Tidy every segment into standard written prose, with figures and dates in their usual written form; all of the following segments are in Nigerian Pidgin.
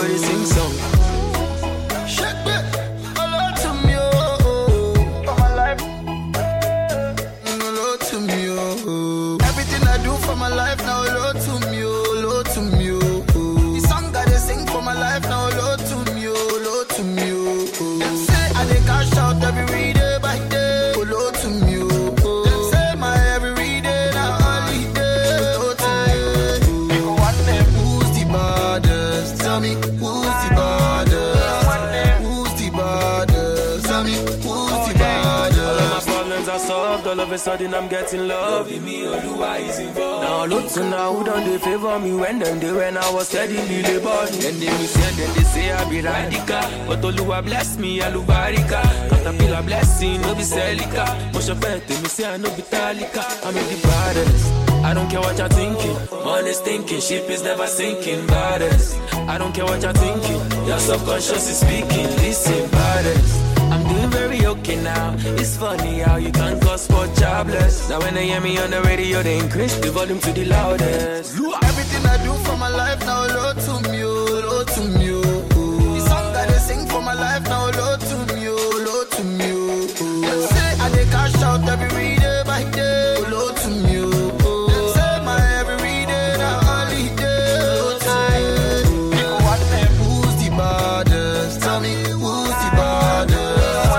they sing song. Shake it, hello to me, oh. For my life, hello to me, oh. Everything I do for my life now, hello to me, oh, hello to me, oh. The song that they sing for my life now, hello to me, oh, hello to me, oh. Them say I dey cash out every day by day, hello to me, oh. Them say my every day now holiday, hello to me. People want them. Who's the baddest? Tell me who's the baddest? Who's the baddest? Tell me who's the baddest? All of my problems are solved, all of a sudden I'm getting love. Me, Oluwa is involved. Now look to now, who done they favor me when I was steadily laboring. Then they say I be radical, but Oluwa bless me, Alubarika. Caterpillar blessing, no be Celica. Moshe Pete, me say I no be Talika. I'm in the baddest. I don't care what you're thinking. Money's thinking, ship is never sinking. Baddest. I don't care what you're thinking. Your subconscious is speaking. Listen, baddest. I'm doing very okay now. It's funny how you can cause for jobless. Now when they hear me on the radio, they increase the volume to the loudest. Everything I do for my life now, hello to me, oh, hello to me, oh. The song that they sing for my life now, hello to me, oh, hello to me, oh. Them say I dey cash out every day by day, hello to me, oh. Them say my every day now holiday, hello to me. People want them. Who's the baddest? Tell me who's the baddest?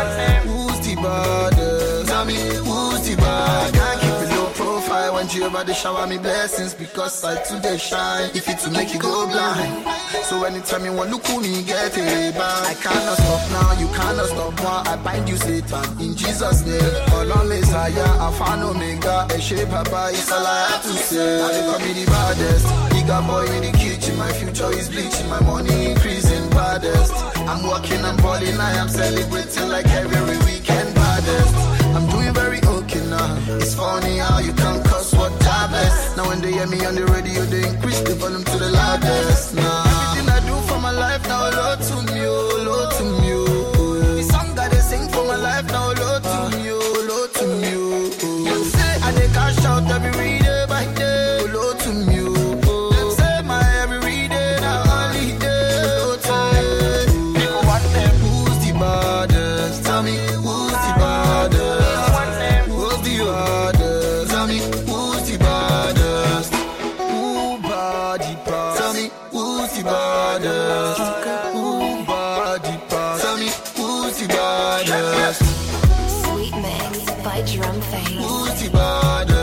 Who's the baddest? Tell me who's the baddest? I can't keep a low profile when Jehovah they shower me blessings because I today shine. If it to make you go blind, so anytime you want look who me get a bang. I cannot stop now, you cannot stop now. I bind you Satan in Jesus' name. All on Messiah, Alpha and Omega, a shape Papa is all I have to say. Now they call me the baddest. Bigger boy in the kitchen, my future is bleaching, my money increasing baddest. I'm working, I'm balling, I am celebrating like every weekend baddest. I'm doing very okay now. It's funny how you can cause what jobless. Now when they hear me on the radio, they increase the volume to the loudest. Now everything I do for my life now, hello to me, oh, hello to me, oh. The song that they sing for my life now, hello to me, oh, hello to me, oh. Them say I dey cash out every day by day, hello to me, oh. Them say my every day now holiday, hello to me. People want them. Who's the baddest? Tell me who's the baddest? Who's the baddest? Tell me who's the baddest? Who body pass? Tell me who's the baddest? Who body pass? Tell me who's the baddest? Sweet Mix by Drum Face. Who's the baddest?